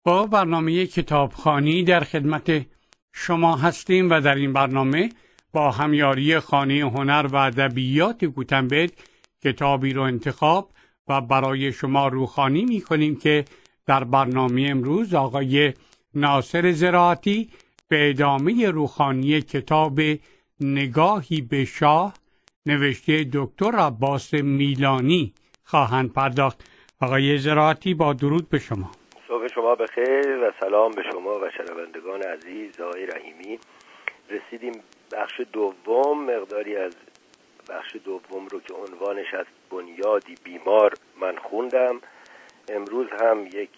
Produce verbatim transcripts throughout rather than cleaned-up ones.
با برنامه کتابخوانی در خدمت شما هستیم و در این برنامه با همیاری خانه هنر و ادبیات گوتنبرگ کتابی رو انتخاب و برای شما روخوانی می کنیم که در برنامه امروز آقای ناصر زراعتی به ادامه روخوانی کتاب نگاهی به شاه نوشته دکتر عباس میلانی خواهند پرداخت. آقای زراعتی با درود به شما. صبح شما بخیر و سلام به شما و شنوندگان عزیز. آقای رحیمی، رسیدیم بخش دوم. مقداری از بخش دوم رو که عنوانش از بنیادی بیمار من خوندم. امروز هم یک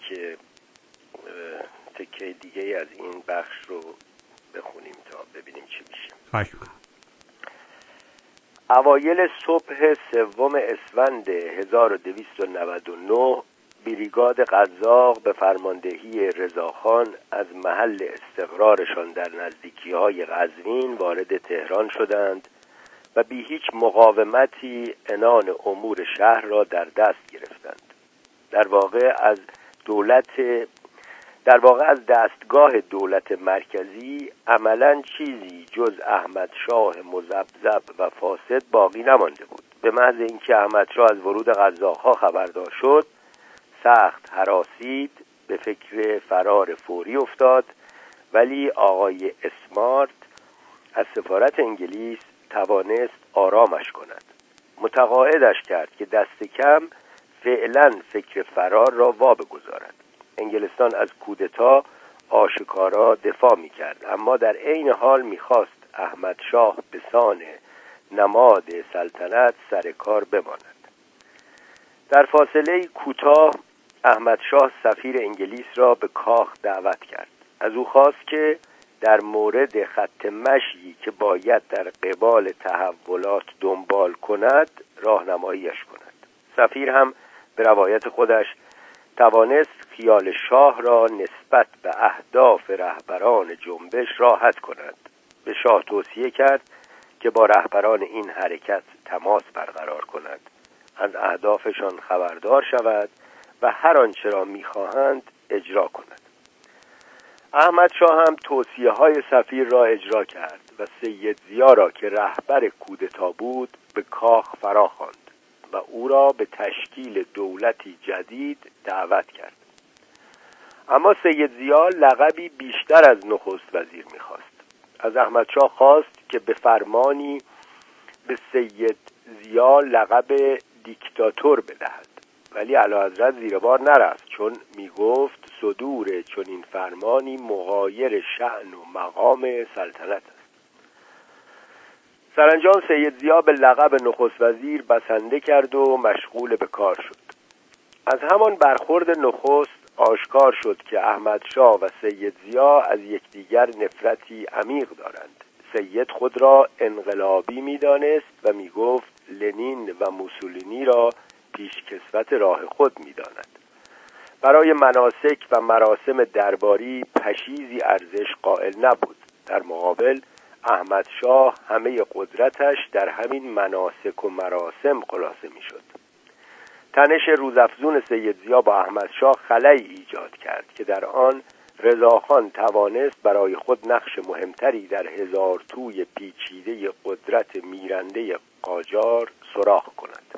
تکه دیگه از این بخش رو بخونیم تا ببینیم چی میشه. خواهش می‌کنم. اوایل صبح سوم اسفند هزار و دویست و نود و نه بریگاد قزاق به فرماندهی رضاخان از محل استقرارشان در نزدیکی‌های قزوین وارد تهران شدند و بی هیچ مقاومتی عنان امور شهر را در دست گرفتند. در واقع از دولت در واقع از دستگاه دولت مرکزی عملاً چیزی جز احمد شاه مذبذب و فاسد باقی نمانده بود. به محض اینکه احمد شاه از ورود قزاق‌ها خبردار شد، سخت هراسید، به فکر فرار فوری افتاد، ولی آقای اسمارت از سفارت انگلیس توانست آرامش کند. متقاعدش کرد که دست کم فعلا فکر فرار را وا بگذارد. انگلستان از کودتا آشکارا دفاع می‌کرد، اما در عین حال می‌خواست احمد شاه به سان نماد سلطنت سر کار بماند. در فاصله کوتاه احمد شاه سفیر انگلیس را به کاخ دعوت کرد. از او خواست که در مورد خط مشی که باید در قبال تحولات دنبال کند راهنماییش کند. سفیر هم به روایت خودش توانست خیال شاه را نسبت به اهداف رهبران جنبش راحت کند. به شاه توصیه کرد که با رهبران این حرکت تماس برقرار کند، از اهدافشان خبردار شود و هر آنچه را می‌خواهند اجرا کند. احمد شاه هم توصیه‌های سفیر را اجرا کرد و سید ضیا را که رهبر کودتا بود به کاخ فراخواند و او را به تشکیل دولتی جدید دعوت کرد. اما سید ضیا لقبی بیشتر از نخست وزیر می‌خواست. از احمد شاه خواست که به فرمانی به سید ضیا لقب دیکتاتور بدهد، ولی اعلیحضرت زیر بار نرفت، چون میگفت صدور چنین فرمانی مغایر شأن و مقام سلطنت است. سرانجام سید ضیا به لقب نخست وزیر بسنده کرد و مشغول به کار شد. از همان برخورد نخست آشکار شد که احمد شاه و سید ضیا از یکدیگر نفرتی عمیق دارند. سید خود را انقلابی می‌دانست و میگفت لنین و موسولینی را پیشکسوت راه خود می‌داند. برای مناسک و مراسم درباری پشیزی ارزش قائل نبود. در مقابل احمد شاه همه قدرتش در همین مناسک و مراسم خلاصه می‌شد. تنش روزافزون سید ضیا با احمد شاه خلایی ایجاد کرد که در آن رضاخان توانست برای خود نقش مهمتری در هزار توی پیچیده قدرت میرنده قاجار سراغ کند.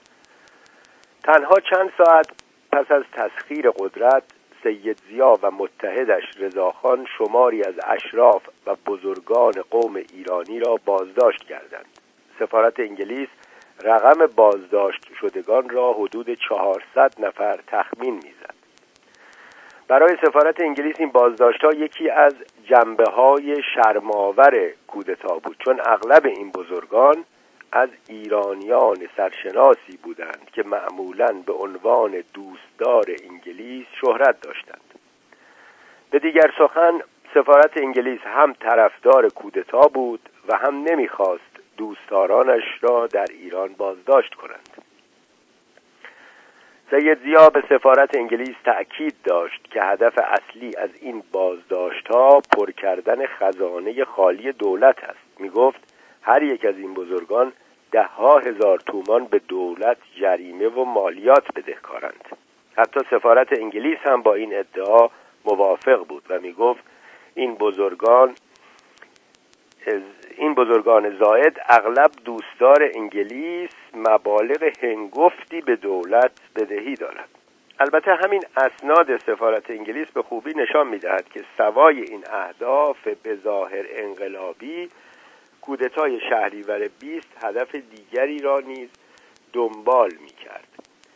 تنها چند ساعت پس از تسخیر قدرت، سید ضیا و متحدش رضاخان شماری از اشراف و بزرگان قوم ایرانی را بازداشت کردند. سفارت انگلیس رقم بازداشت شدگان را حدود چهارصد نفر تخمین می‌زد. برای سفارت انگلیس این بازداشت‌ها یکی از جنبه‌های شرم‌آور کودتا بود، چون اغلب این بزرگان از ایرانیان سرشناسی بودند که معمولاً به عنوان دوستدار انگلیس شهرت داشتند. به دیگر سخن سفارت انگلیس هم طرفدار کودتا بود و هم نمی‌خواست دوستدارانش را در ایران بازداشت کنند. سید ضیا به سفارت انگلیس تأکید داشت که هدف اصلی از این بازداشت‌ها پر کردن خزانه خالی دولت است. می‌گفت هر یک از این بزرگان ده ها هزار تومان به دولت جریمه و مالیات بدهکارند. حتی سفارت انگلیس هم با این ادعا موافق بود و می گفت این بزرگان این بزرگان زائد اغلب دوستدار انگلیس مبالغ هنگفتی به دولت بدهی دارند. البته همین اسناد سفارت انگلیس به خوبی نشان می‌دهد که سوای این اهداف به ظاهر انقلابی، کودتای شهریور بیست هدف دیگری را نیز دنبال می‌کرد.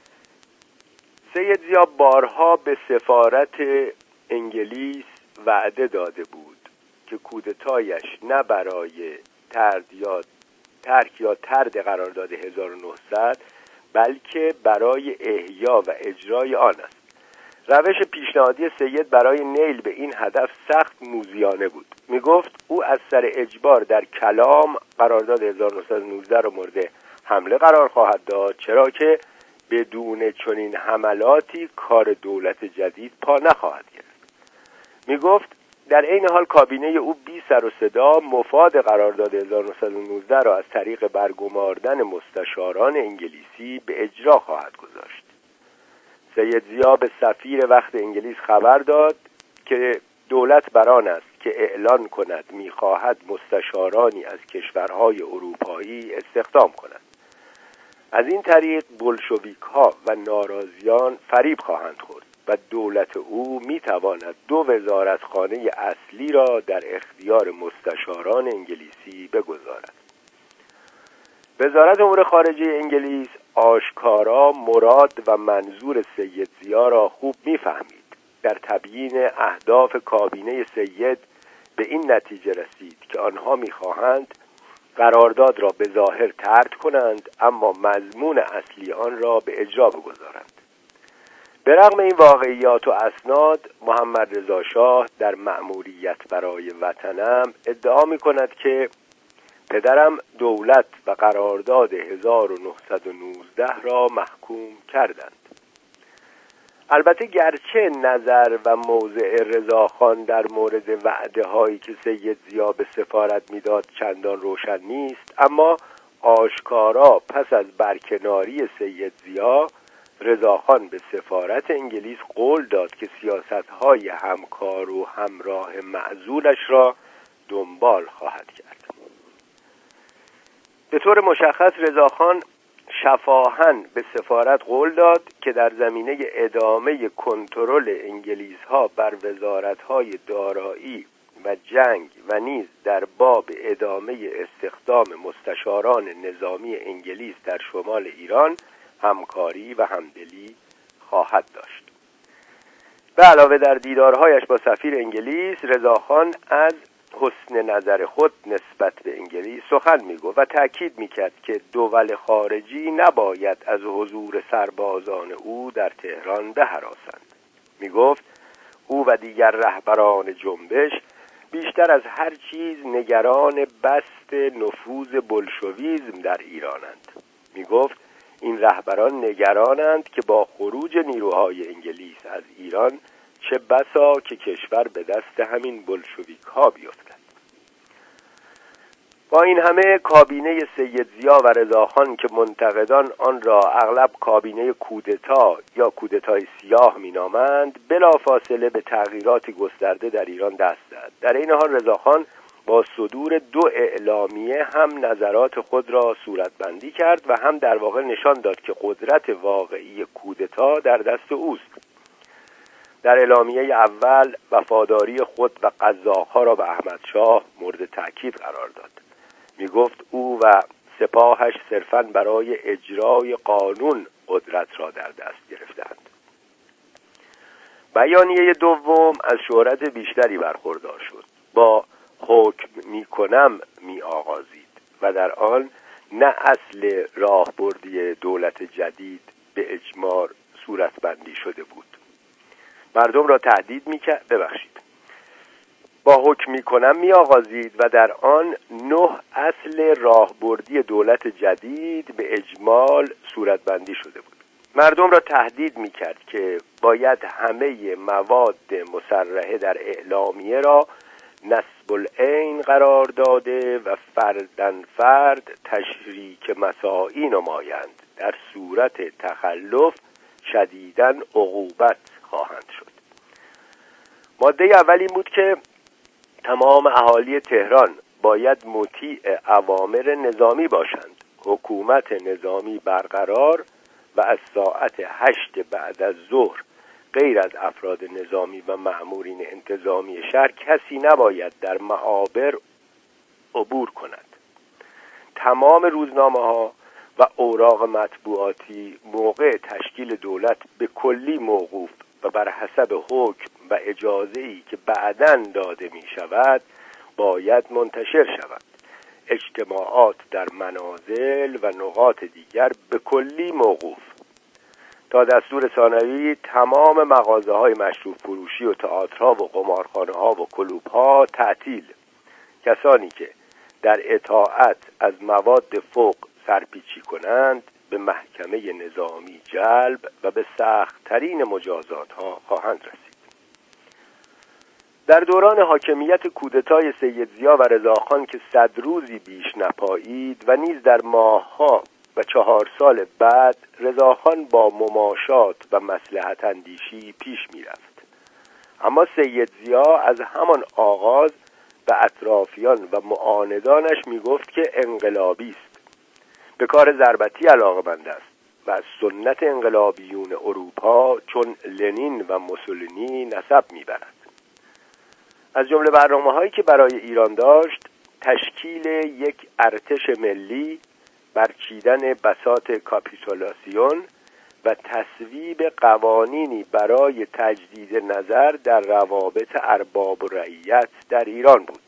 سید ضیا بارها به سفارت انگلیس وعده داده بود که کودتایش نه برای ترد یا ترک یا طرد قرارداد هزار و نهصد بلکه برای احیا و اجرای آن است. روش پیشنهادی سید برای نیل به این هدف سخت موذیانه بود. می گفت او از سر اجبار در کلام قرارداد هزار و نهصد و نوزده را مورد حمله قرار خواهد داد، چرا که بدون چنین حملاتی کار دولت جدید پا نخواهد گرفت. می گفت در این حال کابینه او بی سر و صدا مفاد قرارداد هزار و نهصد و نوزده را از طریق برگماردن مستشاران انگلیسی به اجرا خواهد گذاشت. سید ضیا به سفیر وقت انگلیس خبر داد که دولت بر آن است که اعلان کند می‌خواهد مستشارانی از کشورهای اروپایی استخدام کند. از این طریق بلشویک‌ها و ناراضیان فریب خواهند خورد و دولت او می‌تواند دو وزارتخانه اصلی را در اختیار مستشاران انگلیسی بگذارد. وزارت امور خارجه انگلیس آشکارا مراد و منظور سید ضیا را خوب می‌فهمید. در تبیین اهداف کابینه سید به این نتیجه رسید که آنها می‌خواهند قرارداد را به ظاهر طرد کنند اما مضمون اصلی آن را به اجرا بگذارند. به رغم این واقعیات و اسناد، محمد رضا شاه در مأموریت برای وطنم ادعا می‌کند که پدرم دولت و قرارداد هزار و نهصد و نوزده را محکوم کردند. البته گرچه نظر و موضع رضاخان در مورد وعده هایی که سید ضیا به سفارت میداد چندان روشن نیست، اما آشکارا پس از برکناری سید ضیا رضاخان به سفارت انگلیس قول داد که سیاست‌های همکار و همراه معزولش را دنبال خواهد کرد. به طور مشخص رضاخان شفاهن به سفارت قول داد که در زمینه ادامه کنترل انگلیس‌ها بر وزارت‌های دارایی و جنگ و نیز در باب ادامه استخدام مستشاران نظامی انگلیس در شمال ایران همکاری و همدلی خواهد داشت. به علاوه در دیدارهایش با سفیر انگلیس، رضاخان از حسن نظر خود نسبت به انگلیس سخن میگفت و تأکید میکرد که دول خارجی نباید از حضور سربازان او در تهران بهراسند. میگفت او و دیگر رهبران جنبش بیشتر از هر چیز نگران بسط نفوذ بلشویسم در ایرانند. میگفت این رهبران نگرانند که با خروج نیروهای انگلیس از ایران چه بسا که کشور به دست همین بلشویک ها بیفتد. با این همه کابینه سید ضیا و رضاخان که منتقدان آن را اغلب کابینه کودتا یا کودتای سیاه مینامند، بلافاصله به تغییرات گسترده در ایران دست داد. در این حال رضاخان با صدور دو اعلامیه هم نظرات خود را صورتبندی کرد و هم در واقع نشان داد که قدرت واقعی کودتا در دست اوست. در اعلامیه اول وفاداری خود و قزاق‌ها را به احمدشاه مورد تأکید قرار داد. می گفت او و سپاهش صرفاً برای اجرای قانون قدرت را در دست گرفتند. بیانیه دوم از شهرت بیشتری برخوردار شد. با حکم می کنم می آغازید و در آن نه اصل راهبردی دولت جدید به اجماع صورتبندی شده بود. مردم را تهدید می‌کرد ببخشید با حکم می‌کنم می‌آغازید و در آن نه اصل راهبردی دولت جدید به اجمال صورتبندی شده بود. مردم را تهدید می‌کرد که باید همه مواد مصرحه در اعلامیه را نسب العین قرار داده و فردن فرد تشریک مساعی نمایند، در صورت تخلف شدیداً عقوبت خواهند شد. ماده اول این بود که تمام اهالی تهران باید مطیع اوامر نظامی باشند. حکومت نظامی برقرار و از ساعت هشت بعد از ظهر غیر از افراد نظامی و مأمورین انتظامی شهر کسی نباید در معابر عبور کند. تمام روزنامه‌ها و اوراق مطبوعاتی موقع تشکیل دولت به کلی موقوف و بر حسب حکم و اجازه‌ای که بعداً داده می شود باید منتشر شود. اجتماعات در منازل و نقاط دیگر به کلی موقوف. تا دستور ثانوی تمام مغازه‌های مشروب فروشی و تئاترها و قمارخانه‌ها و کلوب‌ها تعطیل. کسانی که در اطاعت از مواد فوق سرپیچی کنند به محکمه نظامی جلب و به سخت‌ترین مجازات‌ها خواهند رسید. در دوران حاکمیت کودتای سید ضیا و رضاخان که صد روزی بیش نپایید و نیز در ماه‌ها و چهار سال بعد رضاخان با مماشات و مصلحت اندیشی پیش می‌رفت. اما سید ضیا از همان آغاز به اطرافیان و معاندانش می‌گفت که انقلابی است، به کار ضربتی علاقه‌مند است و از سنت انقلابیون اروپا چون لنین و موسولینی نسب می‌برد. از جمله برنامه‌هایی که برای ایران داشت تشکیل یک ارتش ملی، برچیدن بساط کاپیتولاسیون و تصویب قوانینی برای تجدید نظر در روابط ارباب و رعیت در ایران بود.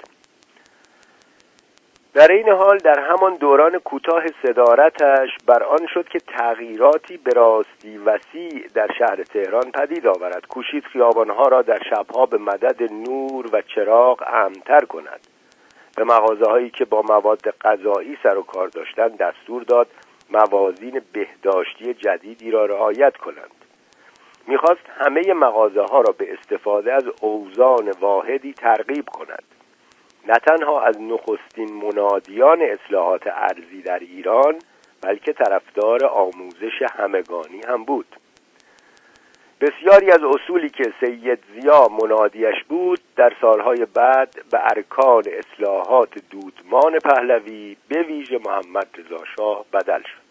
در این حال در همان دوران کوتاه صدارتش بر آن شد که تغییراتی به راستی وسیع در شهر تهران پدید آورد. کوشید خیابانها را در شبها به مدد نور و چراغ امن‌تر کند. به مغازه‌هایی که با مواد غذایی سر و کار داشتند دستور داد موازین بهداشتی جدیدی را رعایت کنند. می‌خواست همه مغازه‌ها را به استفاده از اوزان واحدی ترغیب کند. نه تنها از نخستین منادیان اصلاحات ارضی در ایران بلکه طرفدار آموزش همگانی هم بود. بسیاری از اصولی که سید ضیا منادیش بود در سالهای بعد به ارکان اصلاحات دودمان پهلوی به ویژه محمد رضا شاه بدل شد.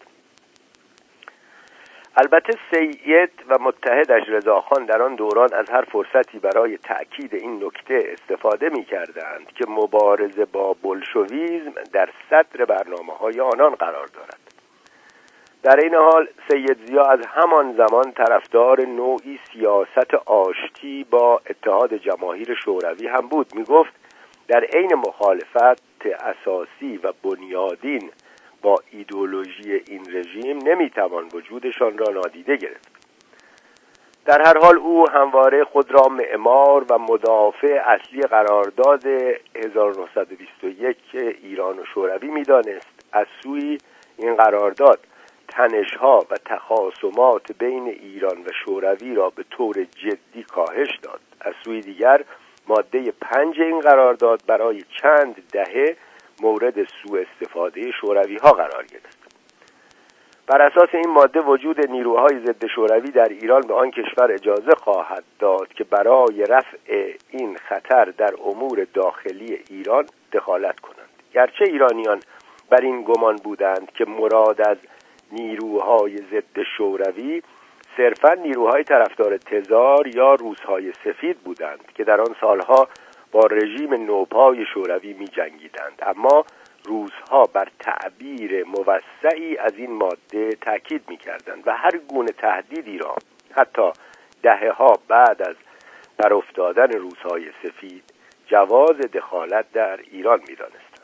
البته سید و متحدش رضاخان در آن دوران از هر فرصتی برای تأکید این نکته استفاده می‌کردند که مبارزه با بولشویسم در صدر برنامه‌های آنان قرار دارد. در این حال سید ضیا از همان زمان طرفدار نوعی سیاست آشتی با اتحاد جماهیر شوروی هم بود. می‌گفت در عین مخالفت اساسی و بنیادین با ایدئولوژی این رژیم نمیتوان وجودشان را نادیده گرفت. در هر حال او همواره خود را معمار و مدافع اصلی قرارداد هزار و نهصد و بیست و یک ایران و شوروی میدانست. از سوی این قرارداد تنش‌ها و تخاصمات بین ایران و شوروی را به طور جدی کاهش داد. از سوی دیگر ماده پنج این قرارداد برای چند دهه مورد سوء استفاده شوروی ها قرار گرفت. بر اساس این ماده وجود نیروهای ضد شوروی در ایران به آن کشور اجازه خواهد داد که برای رفع این خطر در امور داخلی ایران دخالت کنند. گرچه ایرانیان بر این گمان بودند که مراد از نیروهای ضد شوروی صرفاً نیروهای طرفدار تزار یا روس‌های سفید بودند که در آن سالها با رژیم نوپای شوروی می جنگیدند، اما روس‌ها بر تعبیر موسعی از این ماده تاکید می کردند و هر گونه تهدیدی را حتی دهه‌ها بعد از برافتادن روس‌های سفید جواز دخالت در ایران می دانستند.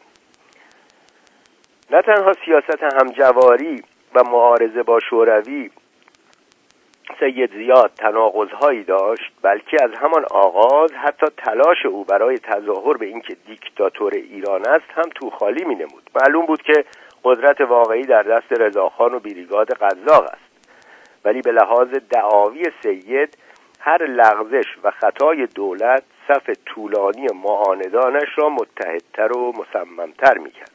نه تنها سیاست همجواری و معارضه با شوروی سید ضیا تناقض‌هایی داشت، بلکه از همان آغاز حتی تلاش او برای تظاهر به اینکه دیکتاتور ایران است هم توخالی می‌نمود. معلوم بود که قدرت واقعی در دست رضاخان و بریگاد قزاق است، ولی به لحاظ دعاوی سید هر لغزش و خطای دولت صف طولانی معاندانش را متحدتر و مصممتر می‌کرد.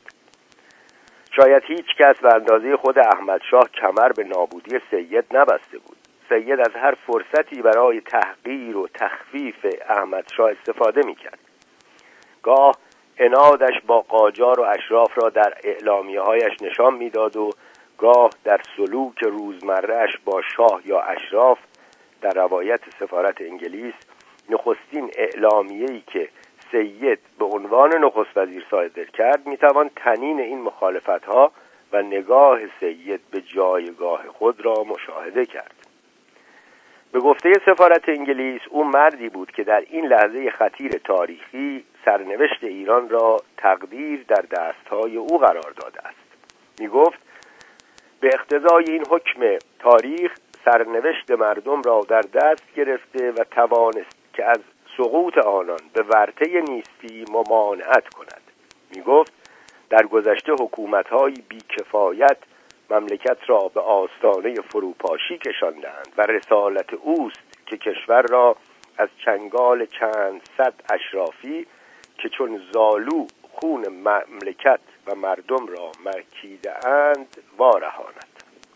شاید هیچ کس به اندازه خود احمد شاه کمر به نابودی سید نبسته بود. سید از هر فرصتی برای تحقیر و تخفیف احمدشاه استفاده می‌کرد. گاه عنادش با قاجار و اشراف را در اعلامیه‌هایش نشان می‌داد و گاه در سلوک روزمره‌اش با شاه یا اشراف. در روایت سفارت انگلیس نخستین اعلامیه‌ای که سید به عنوان نخست وزیر صادر کرد میتوان طنین این مخالفت‌ها و نگاه سید به جایگاه خود را مشاهده کرد. به گفته سفارت انگلیس او مردی بود که در این لحظه خطیر تاریخی سرنوشت ایران را تقدیر در دستهای او قرار داده است. می گفت به اقتضای این حکم تاریخ سرنوشت مردم را در دست گرفته و توانست که از سقوط آنان به ورطه نیستی ممانعت کند. می گفت در گذشته حکومت‌های بی‌کفایت مملکت را به آستانه فروپاشی کشاندند و رسالت اوست که کشور را از چنگال چند صد اشرافی که چون زالو خون مملکت و مردم را مکیده اند وارهاند.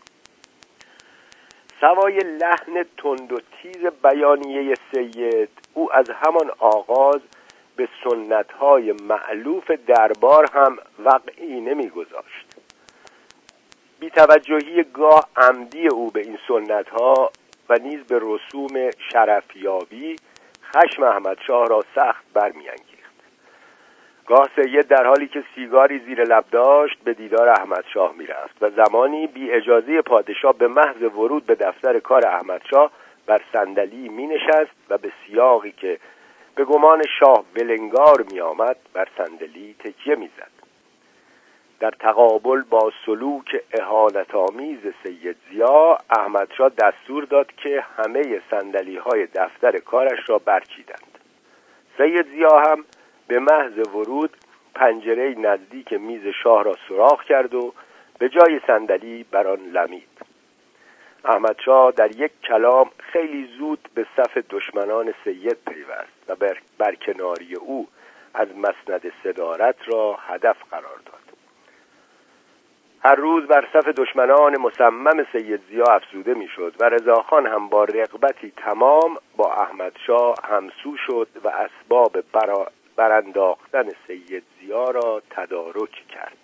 سوای لحن تند و تیز بیانیه سید، او از همان آغاز به سنت‌های مألوف دربار هم وقعی نمی‌گذاشت. بی‌توجهی گاه عمدی او به این سنت‌ها و نیز به رسوم شرفیابی خشم احمدشاه را سخت برمی‌انگیخت. گاه سید در حالی که سیگاری زیر لب داشت به دیدار احمدشاه می‌رفت و زمانی بی اجازه پادشاه به محض ورود به دفتر کار احمدشاه بر صندلی می‌نشست و به سیاقی که به گمان شاه ولنگار می‌آمد بر صندلی تکیه می‌زد. در تقابل با سلوک اهانت‌آمیز سید ضیا، احمدشاه دستور داد که همه صندلی‌های دفتر کارش را برچیدند. سید ضیا هم به محض ورود پنجره نزدیک میز شاه را سوراخ کرد و به جای صندلی بر آن لمید. احمدشاه در یک کلام خیلی زود به صف دشمنان سید پیوست و بر, بر کناری او از مسند صدارت را هدف قرار داد. هر روز بر صف دشمنان مصمم سید ضیا افزوده میشد و رضاخان هم با رغبتی تمام با احمدشاه همسو شد و اسباب برا برانداختن سید ضیا را تدارک کرد.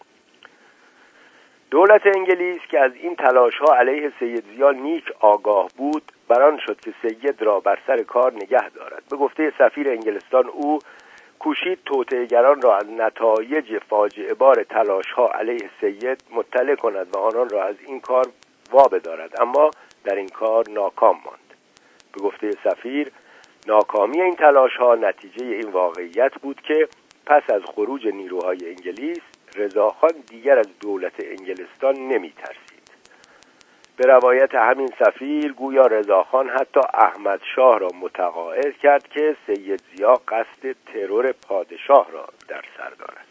دولت انگلیس که از این تلاش‌ها علیه سید ضیا نیک آگاه بود، بران شد که سید را بر سر کار نگه دارد. به گفته سفیر انگلستان او کوشید توطئه‌گران را از نتایج فاجعه بار تلاش‌ها علیه سید مطلع کند و آنان را از این کار وابدارد، اما در این کار ناکام ماند. به گفته سفیر ناکامی این تلاش‌ها نتیجه این واقعیت بود که پس از خروج نیروهای انگلیس رضاخان دیگر از دولت انگلستان نمی‌ترسید. به روایت همین سفیر گویا رضاخان حتی احمد شاه را متقاعد کرد که سید ضیا قصد ترور پادشاه را در سر دارد.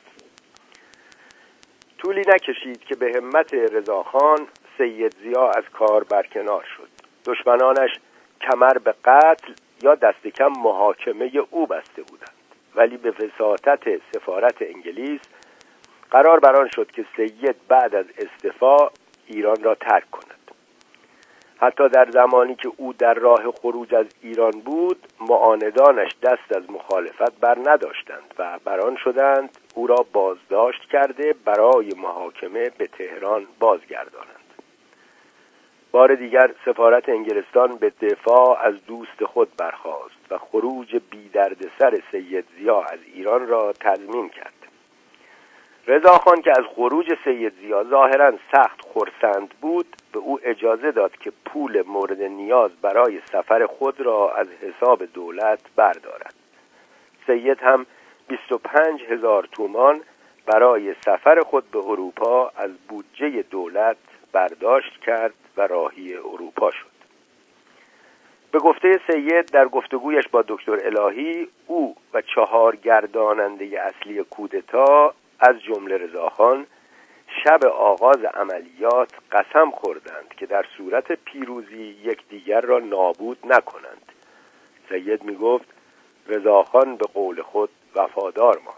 طولی نکشید که به همت رضاخان سید ضیا از کار برکنار شد. دشمنانش کمر به قتل یا دست کم محاکمه او بسته بودند، ولی به وساطت سفارت انگلیس قرار بر آن شد که سید بعد از استعفا ایران را ترک کند. حتی در زمانی که او در راه خروج از ایران بود، معاندانش دست از مخالفت بر نداشتند و بران شدند او را بازداشت کرده برای محاکمه به تهران بازگردانند. بار دیگر سفارت انگلستان به دفاع از دوست خود برخاست و خروج بی دردسر سید ضیا از ایران را تضمین کرد. رضاخان که از خروج سید ضیا ظاهراً سخت خرسند بود، به او اجازه داد که پول مورد نیاز برای سفر خود را از حساب دولت بردارد. سید هم بیست و پنج هزار تومان برای سفر خود به اروپا از بودجه دولت برداشت کرد و راهی اروپا شد. به گفته سید در گفتگویش با دکتر الهی، او و چهار گرداننده اصلی کودتا از جمله رضاخان شب آغاز عملیات قسم خوردند که در صورت پیروزی یکدیگر را نابود نکنند. سید می گفت رضاخان به قول خود وفادار ماند.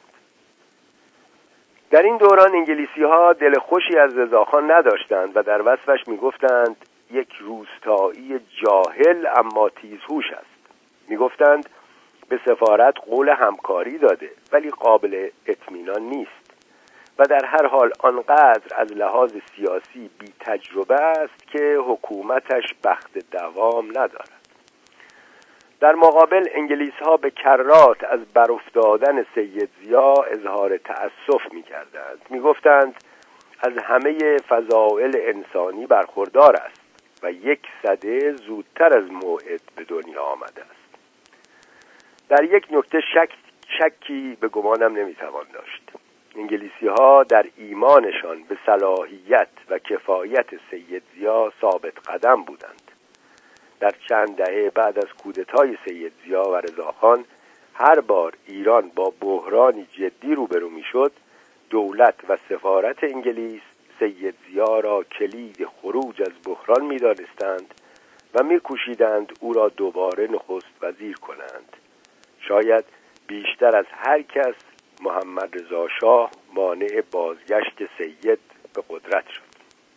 در این دوران انگلیسی ها دل خوشی از رضاخان نداشتند و در وصفش می گفتند یک روستایی جاهل اما تیزهوش است. میگفتند به سفارت قول همکاری داده ولی قابل اطمینان نیست و در هر حال آنقدر از لحاظ سیاسی بی تجربه است که حکومتش بخت دوام ندارد. در مقابل انگلیس ها به کرات از برافتادن سید ضیا اظهار تأسف می کردند. می گفتند از همه فضائل انسانی برخوردار است و یک سده زودتر از موعد به دنیا آمده است. در یک نکته شک شکی به گمانم نمی توان داشت. انگلیسی ها در ایمانشان به صلاحیت و کفایت سید ضیا ثابت قدم بودند. در چند دهه بعد از کودتای سید ضیا و رضاخان هر بار ایران با بحرانی جدی روبرو میشد، دولت و سفارت انگلیس سید ضیا را کلید خروج از بحران می‌دانستند و می‌کوشیدند او را دوباره نخست وزیر کنند. شاید بیشتر از هر کس محمد رضا شاه مانع بازگشت سید به قدرت شد.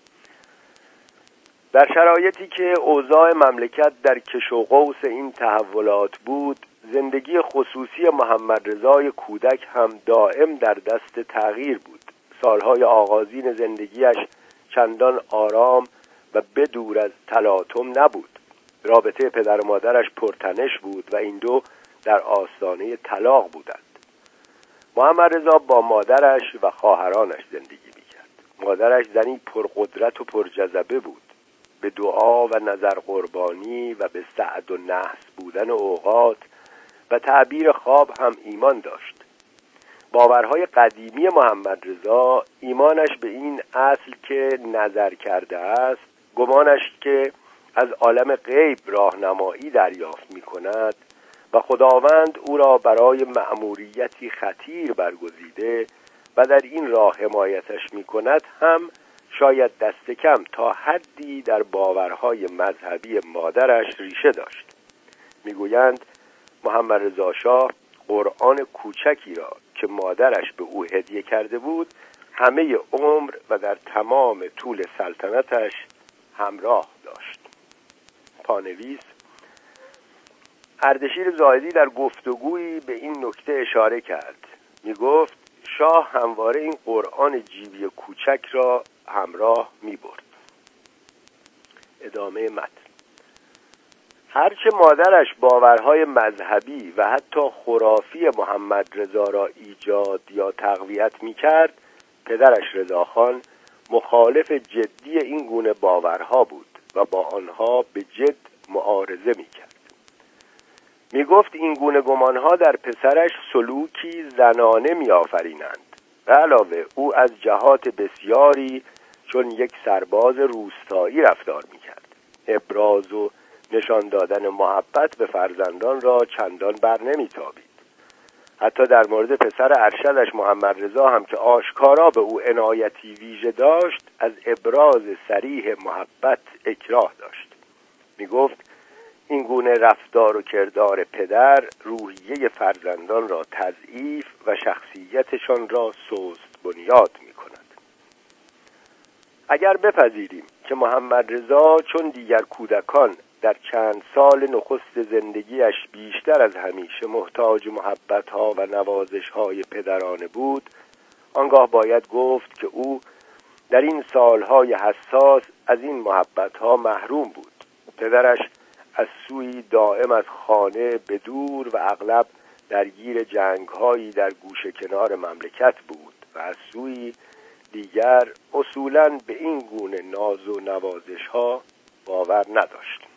در شرایطی که اوضاع مملکت در کش و قوس این تحولات بود، زندگی خصوصی محمد رضای کودک هم دائم در دست تغییر بود. سالهای آغازین زندگیش چندان آرام و بدور از تلاطم نبود. رابطه پدر و مادرش پرتنش بود و این دو در آستانه طلاق بودند. محمد رضا با مادرش و خواهرانش زندگی می‌کرد. مادرش زنی پرقدرت و پرجذبه بود. به دعا و نظر قربانی و به سعد و نحس بودن اوقات و تعبیر خواب هم ایمان داشت. باورهای قدیمی محمد رضا ایمانش به این اصل که نظر کرده است، گمانش که از عالم غیب راهنمایی دریافت می‌کند و خداوند او را برای مأموریتی خطیر برگزیده و در این راه حمایتش می‌کند هم شاید دست کم تا حدی در باورهای مذهبی مادرش ریشه داشت. میگویند محمد رضا شاه قرآن کوچکی را که مادرش به او هدیه کرده بود همه عمر و در تمام طول سلطنتش همراه داشت. پانویس اردشیر زاهدی در گفتگویی به این نکته اشاره کرد. میگفت شاه همواره این قرآن جیبی کوچک را همراه می برد. ادامه متن. هرچه مادرش باورهای مذهبی و حتی خرافی محمد رضا را ایجاد یا تقویت می کرد، پدرش رضاخان مخالف جدی این گونه باورها بود و با آنها به جد معارضه می کرد. می گفت این گونه گمانها در پسرش سلوکی زنانه می آفرینند. به علاوه او از جهات بسیاری چون یک سرباز روستایی رفتار می‌کرد. ابراز و نشان دادن محبت به فرزندان را چندان بر نمی‌تابید. حتی در مورد پسر ارشدش محمد رضا هم که آشکارا به او عنایتی ویژه داشت، از ابراز صریح محبت اکراه داشت. می‌گفت این گونه رفتار و کردار پدر روحیه فرزندان را تضعیف و شخصیتشان را سست بنیاد می کند. اگر بپذیریم که محمد رضا چون دیگر کودکان در چند سال نخست زندگیش بیشتر از همیشه محتاج محبت‌ها و نوازش‌های پدرانه بود، آنگاه باید گفت که او در این سالهای حساس از این محبت‌ها محروم بود. پدرش از سوی دائم از خانه به دور و اغلب درگیر جنگ‌هایی در گوشه کنار مملکت بود و از سوی دیگر اصولاً به این گونه ناز و نوازش‌ها باور نداشت.